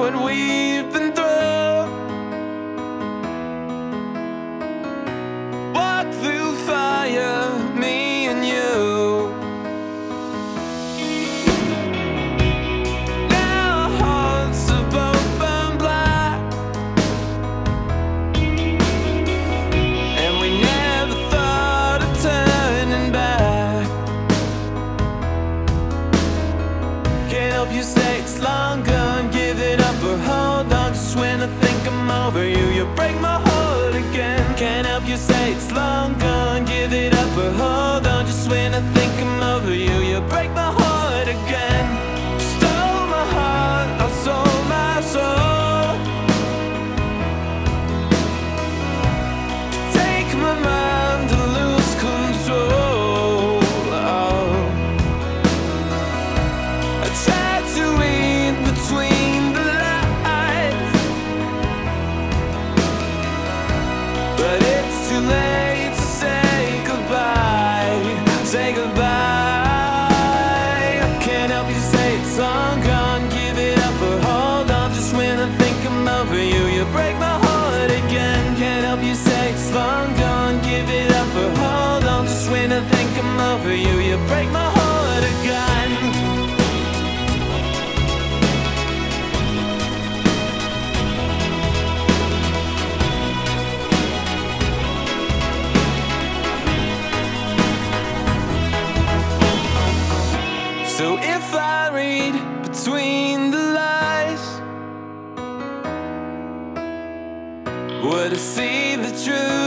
what we've been through. Walk through fire, me and you. Now our hearts have both burned black, and we never thought of turning back. Can't help you say it's long gone, give it up or hold on. Just when I think I'm over you, you break my heart again. Can't help you say it's long gone, give it up or hold on. Just when I think I'm over you, you break my heart again. Stole my heart, I sold my soul. Take my mind to lose control. Oh. I tried to read between the lines, but it's too late to say goodbye. Say goodbye. I can't help you say it's long gone, give it up or hold on. Just when I think I'm over you, you break my heart again. Can't help you say it's long gone, give it up or hold on. Just when I think I'm over you, you break my heart again. So if I read between the lies, would I see the truth?